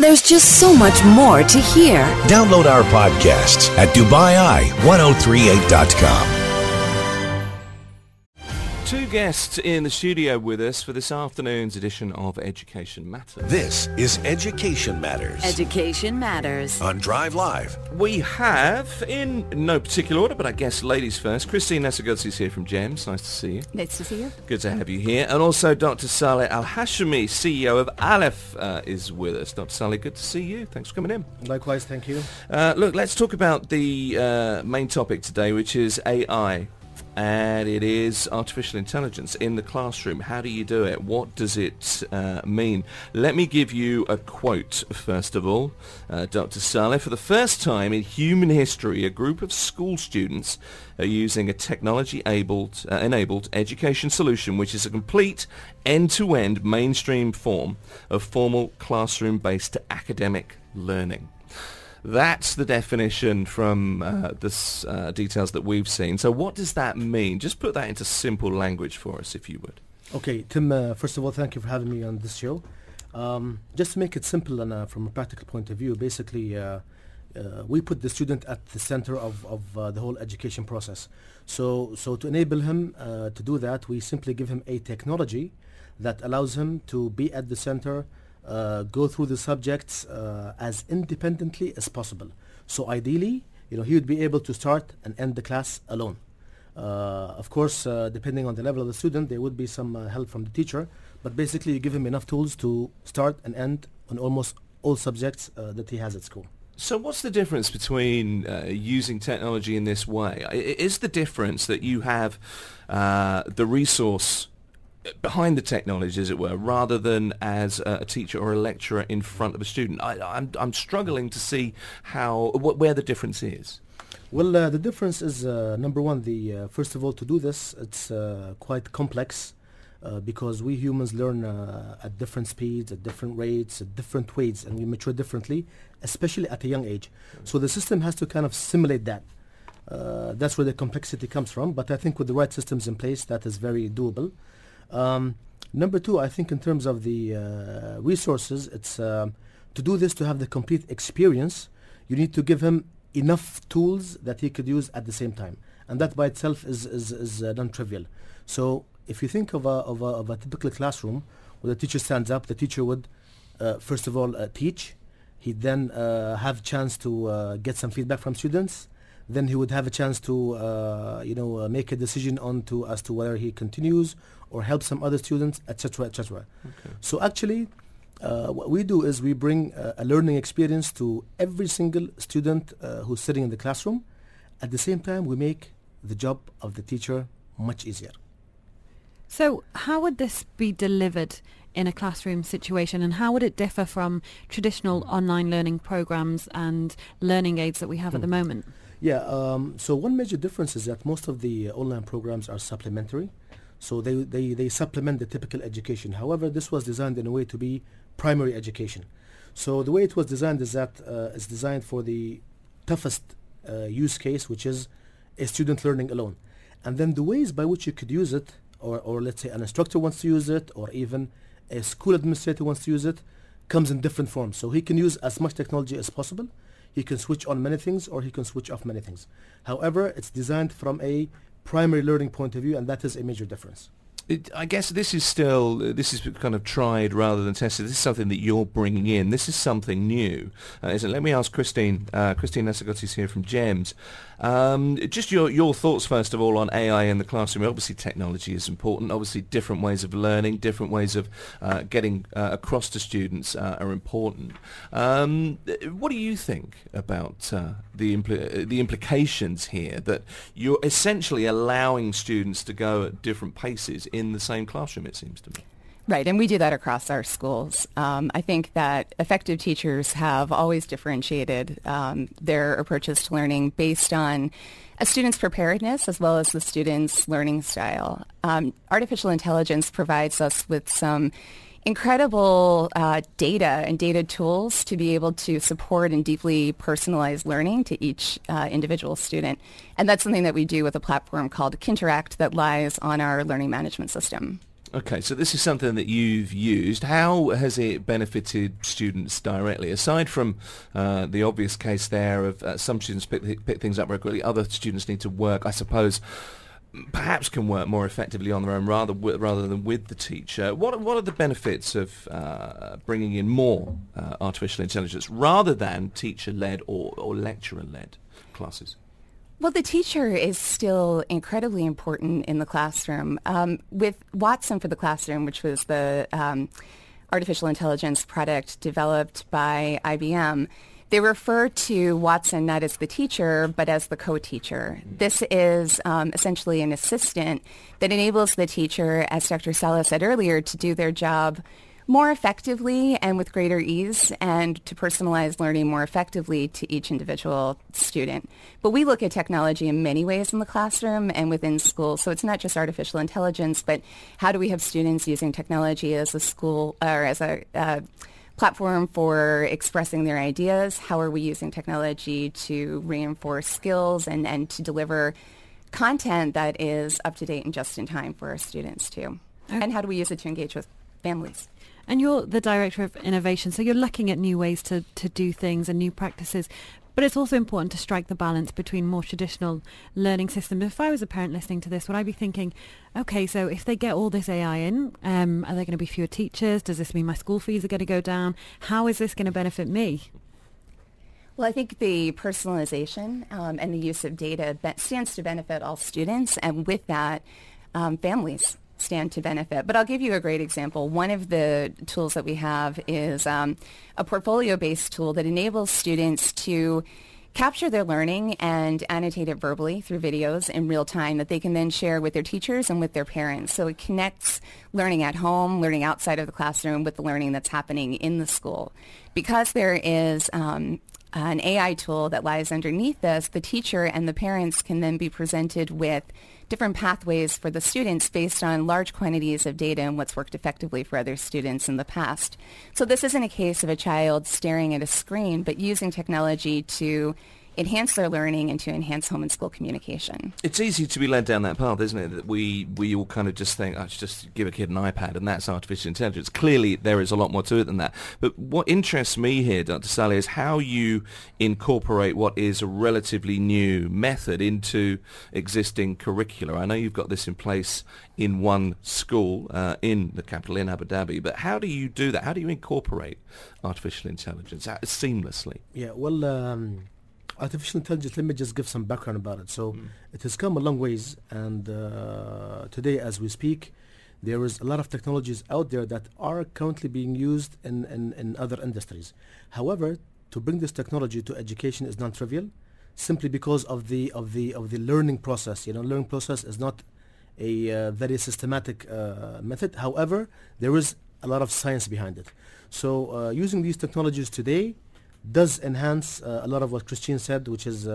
There's just so much more to hear. Download our podcasts at DubaiI1038.com. Two guests in the studio with us for this afternoon's edition of Education Matters. This is Education Matters Education Matters. on Drive Live. We have, in no particular order, but I guess ladies first, Christine Nesogotsi is here from GEMS. Nice to see you. Nice to see you. Good to have you here. And also Dr. Saleh Al-Hashimi, CEO of Aleph, is with us. Dr. Saleh, good to see you. Thanks for coming in. Likewise, thank you. Look, let's talk about the main topic today, which is AI. And it is artificial intelligence in the classroom. How do you do it? What does it mean? Let me give you a quote, first of all. Dr. Saleh, for the first time in human history, a group of school students are using a technology-enabled education solution which is a complete end-to-end mainstream form of formal classroom-based academic learning. That's the definition from the details that we've seen. So what does that mean? Just put that into simple language for us, if you would. Okay, Tim, first of all, thank you for having me on this show. Just to make it simple and from a practical point of view, basically we put the student at the center of the whole education process. So to enable him to do that, we simply give him a technology that allows him to be at the center, go through the subjects as independently as possible. So ideally, he would be able to start and end the class alone. Of course, depending on the level of the student, there would be some help from the teacher, but basically you give him enough tools to start and end on almost all subjects that he has at school. So what's the difference between using technology in this way? Is the difference that you have the resource behind the technology, as it were, rather than as a teacher or a lecturer in front of a student? I'm struggling to see where the difference is. Well, the difference is, number one, first of all, to do this, it's quite complex because we humans learn at different speeds, at different rates, at different weights, and we mature differently, especially at a young age. So the system has to kind of simulate that. That's where the complexity comes from, but I think with the right systems in place, that is very doable. Number two, I think in terms of the resources, it's to do this, to have the complete experience, you need to give him enough tools that he could use at the same time, and that by itself is non-trivial. So if you think of a typical classroom where the teacher stands up, the teacher would first of all teach. He'd then have chance to get some feedback from students. Then he would have a chance to make a decision as to whether he continues or help some other students, etc., etc. Okay. So actually, what we do is we bring a learning experience to every single student who's sitting in the classroom. At the same time, we make the job of the teacher much easier. So how would this be delivered in a classroom situation, and how would it differ from traditional online learning programs and learning aids that we have at the moment? Yeah, so one major difference is that most of the online programs are supplementary. So they supplement the typical education. However, this was designed in a way to be primary education. So the way it was designed is that it's designed for the toughest use case, which is a student learning alone. And then the ways by which you could use it, or let's say an instructor wants to use it, or even a school administrator wants to use it, comes in different forms. So he can use as much technology as possible. He can switch on many things, or he can switch off many things. However, it's designed from a primary learning point of view, and that is a major difference. I guess this is kind of tried rather than tested. This is something that you're bringing in. This is something new, isn't it? Let me ask Christine. Christine Nesogotsi is here from GEMS. Just your thoughts, first of all, on AI in the classroom. Obviously, technology is important. Obviously, different ways of learning, different ways of getting across to students are important. What do you think about the implications here, that you're essentially allowing students to go at different paces in the same classroom, it seems to me? Right, and we do that across our schools. I think that effective teachers have always differentiated their approaches to learning based on a student's preparedness as well as the student's learning style. Artificial intelligence provides us with some incredible data and data tools to be able to support and deeply personalize learning to each individual student. And that's something that we do with a platform called Kinteract that lies on our learning management system. Okay, so this is something that you've used. How has it benefited students directly? Aside from the obvious case there of some students pick things up very quickly, other students need to work, I suppose, perhaps can work more effectively on their own rather than with the teacher. What are the benefits of bringing in more artificial intelligence rather than teacher-led or lecturer-led classes? Well, the teacher is still incredibly important in the classroom. With Watson for the Classroom, which was the artificial intelligence product developed by IBM, they refer to Watson not as the teacher, but as the co-teacher. This is essentially an assistant that enables the teacher, as Dr. Saleh said earlier, to do their job more effectively and with greater ease, and to personalize learning more effectively to each individual student. But we look at technology in many ways in the classroom and within schools. So it's not just artificial intelligence, but how do we have students using technology as a school or as a platform for expressing their ideas? How are we using technology to reinforce skills and to deliver content that is up to date and just in time for our students too? Okay. And how do we use it to engage with families? And you're the Director of Innovation, so you're looking at new ways to do things and new practices. But it's also important to strike the balance between more traditional learning systems. If I was a parent listening to this, would I be thinking, okay, so if they get all this AI in, are there going to be fewer teachers? Does this mean my school fees are going to go down? How is this going to benefit me? Well, I think the personalization and the use of data stands to benefit all students, and with that, families stand to benefit. But I'll give you a great example. One of the tools that we have is a portfolio-based tool that enables students to capture their learning and annotate it verbally through videos in real time that they can then share with their teachers and with their parents. So it connects learning at home, learning outside of the classroom with the learning that's happening in the school. Because there is an AI tool that lies underneath this, the teacher and the parents can then be presented with different pathways for the students based on large quantities of data and what's worked effectively for other students in the past. So this isn't a case of a child staring at a screen, but using technology to enhance their learning and to enhance home and school communication. It's easy to be led down that path, isn't it? That we all kind of just think, just give a kid an iPad and that's artificial intelligence. Clearly, there is a lot more to it than that. But what interests me here, Dr. Saleh, is how you incorporate what is a relatively new method into existing curricula. I know you've got this in place in one school in the capital, in Abu Dhabi, but how do you do that? How do you incorporate artificial intelligence seamlessly? Yeah, well, artificial intelligence, let me just give some background about it. So it has come a long ways, and today as we speak, there is a lot of technologies out there that are currently being used in other industries. However, to bring this technology to education is not trivial, simply because of the learning process. Learning process is not a very systematic method. However, there is a lot of science behind it. So using these technologies today does enhance a lot of what Christine said, which is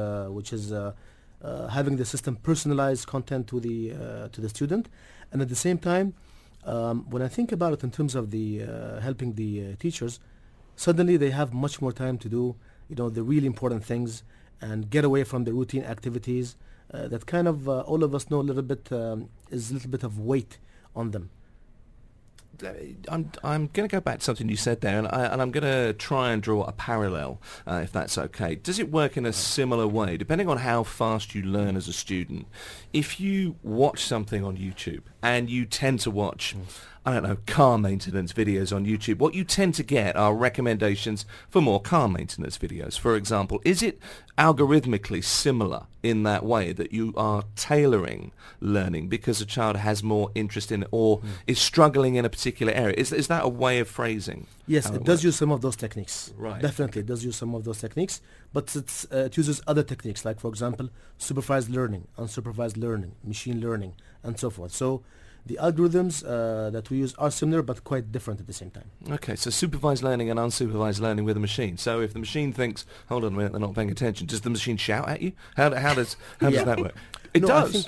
having the system personalize content to the student, and at the same time, when I think about it in terms of the helping the teachers, suddenly they have much more time to do the really important things and get away from the routine activities that kind of all of us know a little bit is a little bit of weight on them. I'm going to go back to something you said there, and I'm going to try and draw a parallel, if that's okay. Does it work in a similar way, depending on how fast you learn as a student? If you watch something on YouTube, and you tend to watch, I don't know, car maintenance videos on YouTube, what you tend to get are recommendations for more car maintenance videos, for example. Is it algorithmically similar in that way, that you are tailoring learning because a child has more interest in it or is struggling in a particular area? Is that a way of phrasing? Yes, it does use some of those techniques. Right. Definitely, it does use some of those techniques, but it uses other techniques, like, for example, supervised learning, unsupervised learning, machine learning, and so forth. So the algorithms that we use are similar but quite different at the same time. Okay, so supervised learning and unsupervised learning with a machine. So if the machine thinks, hold on a minute, they're not paying attention, does the machine shout at you? How does that work? It does.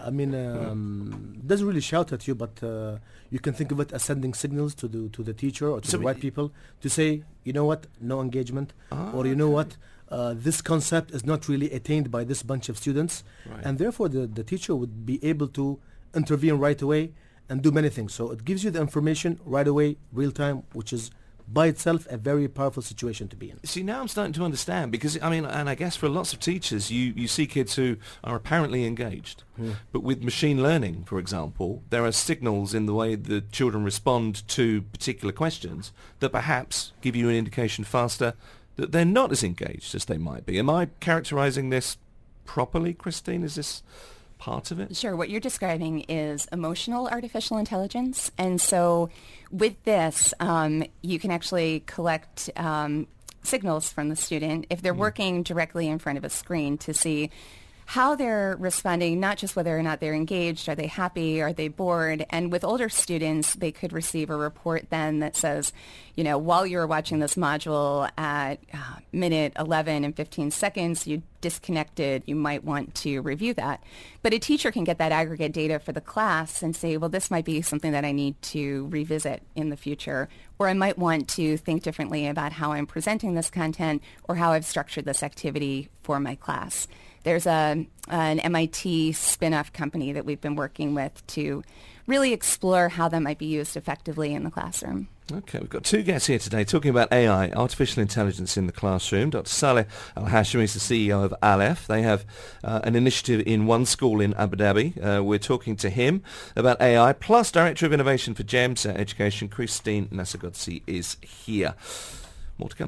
It doesn't really shout at you, but you can think of it as sending signals to the teacher or to the right people to say, you know what, no engagement, or you know what, this concept is not really attained by this bunch of students, and therefore the teacher would be able to intervene right away and do many things. So it gives you the information right away, real time, which is by itself a very powerful situation to be in. See, now I'm starting to understand, because, I mean, and I guess for lots of teachers, you see kids who are apparently engaged. But with machine learning, for example, there are signals in the way the children respond to particular questions that perhaps give you an indication faster that they're not as engaged as they might be. Am I characterizing this properly, Christine? Is this part of it? Sure. What you're describing is emotional artificial intelligence. And so with this, you can actually collect signals from the student if they're working directly in front of a screen to see how they're responding, not just whether or not they're engaged, are they happy, are they bored? And with older students, they could receive a report then that says, you know, while you were watching this module at minute 11 and 15 seconds, you disconnected, you might want to review that. But a teacher can get that aggregate data for the class and say, well, this might be something that I need to revisit in the future, or I might want to think differently about how I'm presenting this content or how I've structured this activity for my class. There's an MIT spin-off company that we've been working with to really explore how that might be used effectively in the classroom. Okay, we've got two guests here today talking about AI, artificial intelligence in the classroom. Dr. Saleh Al-Hashimi is the CEO of Aleph. They have an initiative in one school in Abu Dhabi. We're talking to him about AI, plus Director of Innovation for GEMS Education, Christine Nasagotsi, is here. More to come.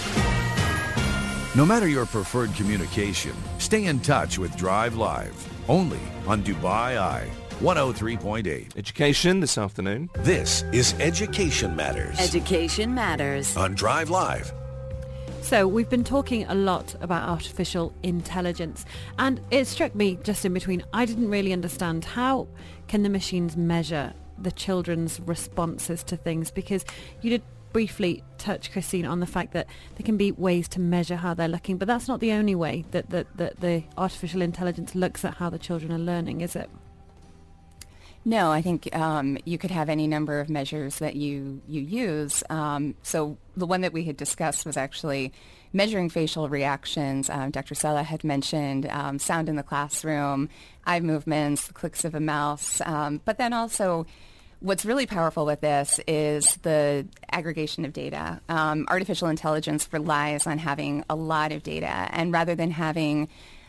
No matter your preferred communication, stay in touch with Drive Live, only on Dubai Eye 103.8. Education this afternoon. This is Education Matters Education Matters. on Drive Live. So we've been talking a lot about artificial intelligence, and it struck me just in between, I didn't really understand how can the machines measure the children's responses to things, because you did briefly touch, Christine, on the fact that there can be ways to measure how they're looking, but that's not the only way that the artificial intelligence looks at how the children are learning, is it? No, I think you could have any number of measures that you use. So the one that we had discussed was actually measuring facial reactions. Dr. Saleh had mentioned sound in the classroom, eye movements, the clicks of a mouse, but then also what's really powerful with this is the aggregation of data. Artificial intelligence relies on having a lot of data, and rather than having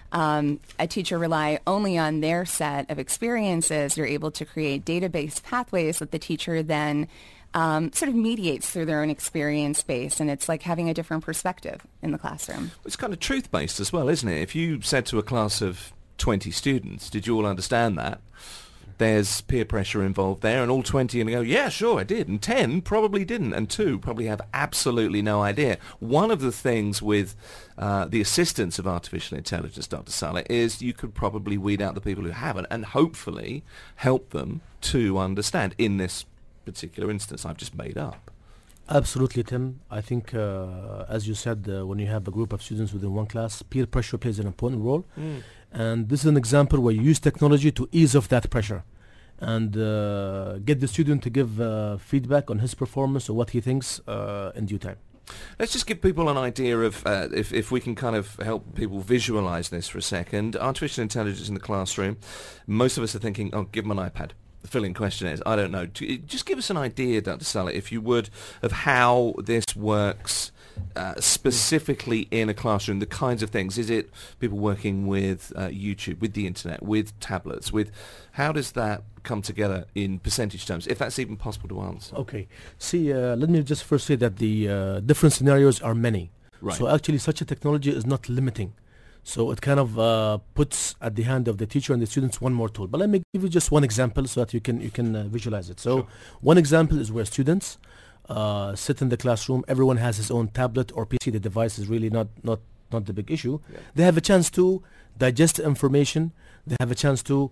a teacher rely only on their set of experiences, you're able to create database pathways that the teacher then sort of mediates through their own experience base, and it's like having a different perspective in the classroom. It's kind of truth-based as well, isn't it? If you said to a class of 20 students, did you all understand that? There's peer pressure involved there, and all 20 are going to go, yeah, sure, I did, and 10 probably didn't, and 2 probably have absolutely no idea. One of the things with the assistance of artificial intelligence, Dr. Saleh, is you could probably weed out the people who haven't, and hopefully help them to understand in this particular instance I've just made up. Absolutely, Tim. I think, as you said, when you have a group of students within one class, peer pressure plays an important role. And this is an example where you use technology to ease off that pressure and get the student to give feedback on his performance or what he thinks in due time. Let's just give people an idea of, if we can kind of help people visualize this for a second. Artificial intelligence in the classroom. Most of us are thinking, oh, give them an iPad. Fill in questionnaires. I don't know. Just give us an idea, Dr. Saleh, if you would, of how this works specifically in a classroom, the kinds of things. Is it people working with YouTube, with the internet, with tablets, with how does that come together in percentage terms, if that's even possible to answer? Okay. See, let me just first say that the different scenarios are many. Right. So actually such a technology is not limiting. So it kind of puts at the hand of the teacher and the students one more tool. But let me give you just one example so that you can visualize it. So one example is where students sit in the classroom. Everyone has his own tablet or PC. The device is really not the big issue. Yeah. They have a chance to digest information. They have a chance to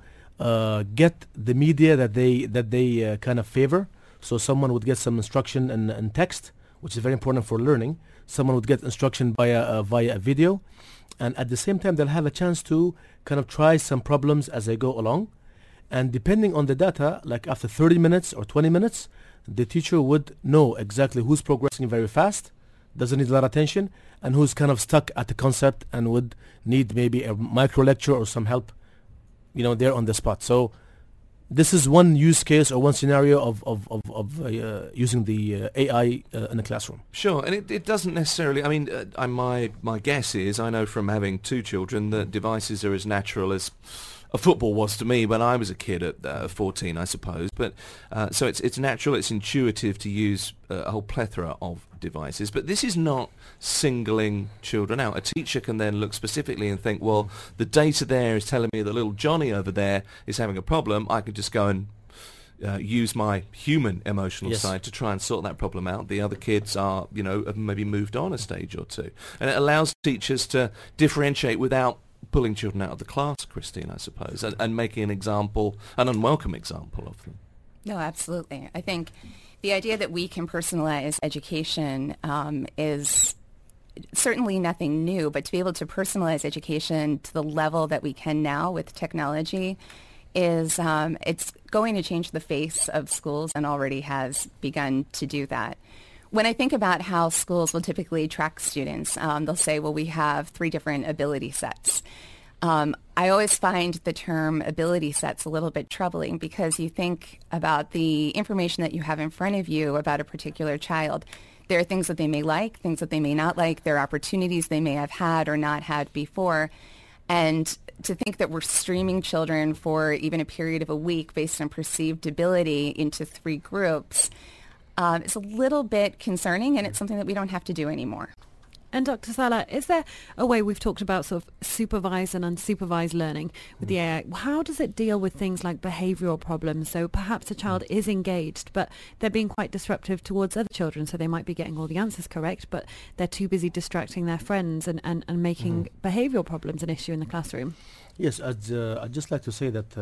get the media that they kind of favor. So someone would get some instruction in text, which is very important for learning. Someone would get instruction via a video. And at the same time, they'll have a chance to kind of try some problems as they go along. And depending on the data, like after 30 minutes or 20 minutes, the teacher would know exactly who's progressing very fast, doesn't need a lot of attention, and who's kind of stuck at the concept and would need maybe a micro lecture or some help, there on the spot. So this is one use case or one scenario of using the AI in a classroom. Sure, and it doesn't necessarily, I mean, my guess is, I know from having two children that devices are as natural as a football was to me when I was a kid at 14, I suppose. But so it's natural, it's intuitive to use a whole plethora of devices. But this is not singling children out. A teacher can then look specifically and think, well, the data there is telling me that little Johnny over there is having a problem. I could just go and use my human emotional side to try and sort that problem out. The other kids are, have maybe moved on a stage or two. And it allows teachers to differentiate without pulling children out of the class, Christine, I suppose, and making an unwelcome example of them. No, absolutely. I think the idea that we can personalize education is certainly nothing new, but to be able to personalize education to the level that we can now with technology is it's going to change the face of schools and already has begun to do that. When I think about how schools will typically track students, they'll say, well, we have 3 different ability sets. I always find the term ability sets a little bit troubling because you think about the information that you have in front of you about a particular child. There are things that they may like, things that they may not like. There are opportunities they may have had or not had before. And to think that we're streaming children for even a period of a week based on perceived ability into 3 groups is a little bit concerning, and it's something that we don't have to do anymore. And Dr. Salah, is there a way, we've talked about sort of supervised and unsupervised learning with the AI, how does it deal with things like behavioural problems? So perhaps a child is engaged, but they're being quite disruptive towards other children, so they might be getting all the answers correct, but they're too busy distracting their friends and making behavioural problems an issue in the classroom. Yes, I'd just like to say that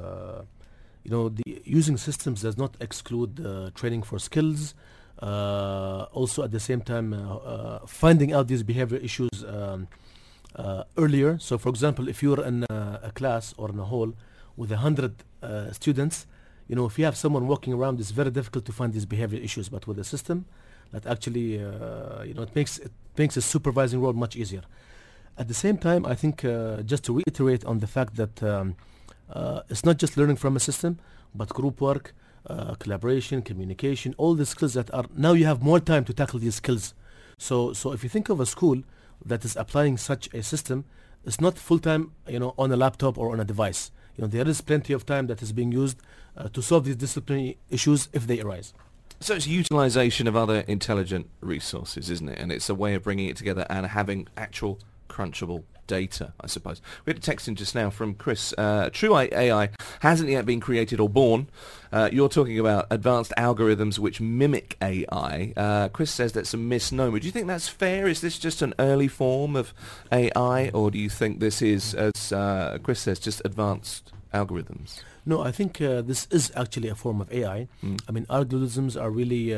the using systems does not exclude training for skills. Also, at the same time, finding out these behavior issues earlier. So, for example, if you're in a class or in a hall with 100 students, if you have someone walking around, it's very difficult to find these behavior issues. But with a system, that actually, it makes a supervising role much easier. At the same time, I think just to reiterate on the fact that it's not just learning from a system, but group work, collaboration, communication, all the skills that are, now you have more time to tackle these skills. So if you think of a school that is applying such a system, it's not full-time, on a laptop or on a device. There is plenty of time that is being used to solve these disciplinary issues if they arise. So it's utilization of other intelligent resources, isn't it? And it's a way of bringing it together and having actual crunchable data, I suppose. We had a text in just now from Chris. True AI hasn't yet been created or born. You're talking about advanced algorithms which mimic AI. Chris says that's a misnomer. Do you think that's fair? Is this just an early form of AI, or do you think this is, as Chris says, just advanced algorithms? No, I think this is actually a form of AI. I mean, algorithms are really,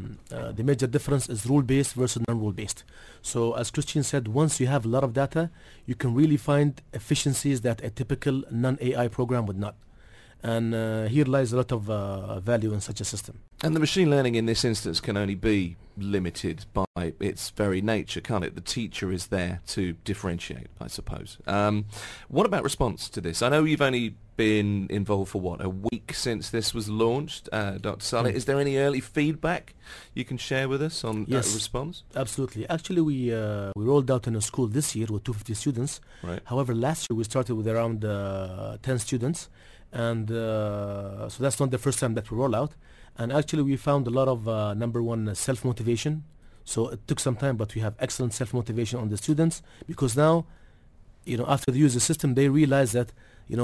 the major difference is rule-based versus non-rule-based. So as Christian said, once you have a lot of data, you can really find efficiencies that a typical non-AI program would not. And here lies a lot of value in such a system. And the machine learning in this instance can only be limited by its very nature, can't it? The teacher is there to differentiate, I suppose. What about response to this? I know you've only been involved for, a week since this was launched, Dr. Saleh. Is there any early feedback you can share with us on that response? Absolutely. Actually, we rolled out in a school this year with 250 students. Right. However, last year we started with around 10 students. And so that's not the first time that we roll out. And actually we found a lot of, number one, self-motivation. So it took some time, but we have excellent self-motivation on the students because now, after they use the system, they realize that,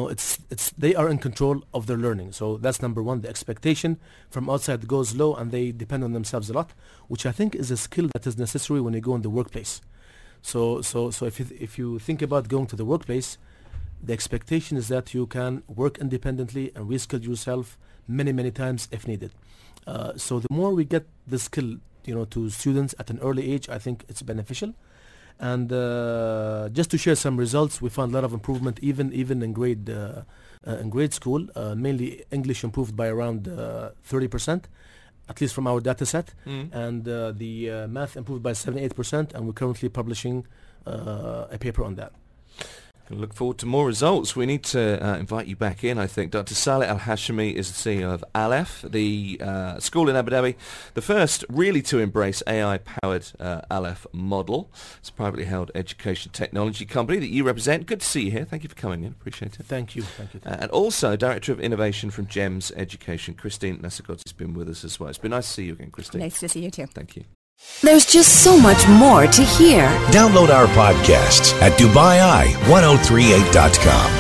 they are in control of their learning. So that's number one. The expectation from outside goes low and they depend on themselves a lot, which I think is a skill that is necessary when you go in the workplace. So if you think about going to the workplace, the expectation is that you can work independently and reskill yourself many, many times if needed. So the more we get the skill, to students at an early age, I think it's beneficial. And just to share some results, we found a lot of improvement even in grade school. Mainly English improved by around 30%, at least from our data set. And the math improved by 78%, and we're currently publishing a paper on that. Look forward to more results. We need to invite you back in, I think. Dr. Saleh Al-Hashimi is the CEO of Aleph, the school in Abu Dhabi, the first really to embrace AI-powered Aleph model. It's a privately held education technology company that you represent. Good to see you here. Thank you for coming in. Appreciate it. Thank you. And also Director of Innovation from GEMS Education, Christine Nasagot, has been with us as well. It's been nice to see you again, Christine. Nice to see you too. Thank you. There's just so much more to hear. Download our podcasts at DubaiEye1038.com.